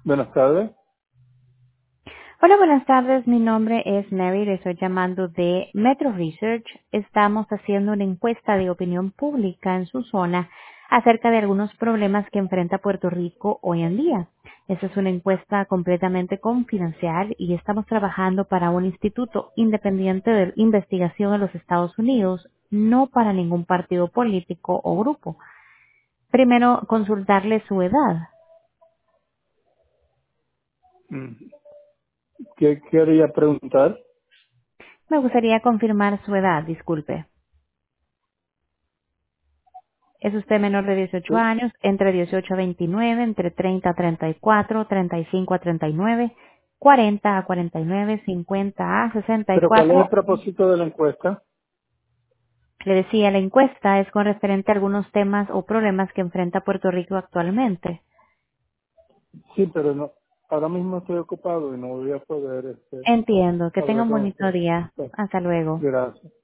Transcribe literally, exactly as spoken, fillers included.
Buenas tardes. Hola, buenas tardes. Mi nombre es Mary. Le estoy llamando de Metro Research. Estamos haciendo una encuesta de opinión pública en su zona acerca de algunos problemas que enfrenta Puerto Rico hoy en día. Esta es una encuesta completamente confidencial y estamos trabajando para un instituto independiente de investigación en los Estados Unidos, no para ningún partido político o grupo. Primero, consultarle su edad. Mm, ¿Qué quería preguntar? Me gustaría confirmar su edad, disculpe. ¿Es usted menor de dieciocho Sí. años, entre dieciocho a veintinueve, entre treinta a treinta y cuatro, treinta y cinco a treinta y nueve, cuarenta a cuarenta y nueve, cincuenta a ¿Pero cuál es el sesenta y cuatro? propósito de la encuesta? Le decía, la encuesta es con referente a algunos temas o problemas que enfrenta Puerto Rico actualmente. Sí, pero no. Ahora mismo estoy ocupado y no voy a poder este, Entiendo. Que tenga hablar un con bonito usted. día. Sí. Hasta luego. Gracias.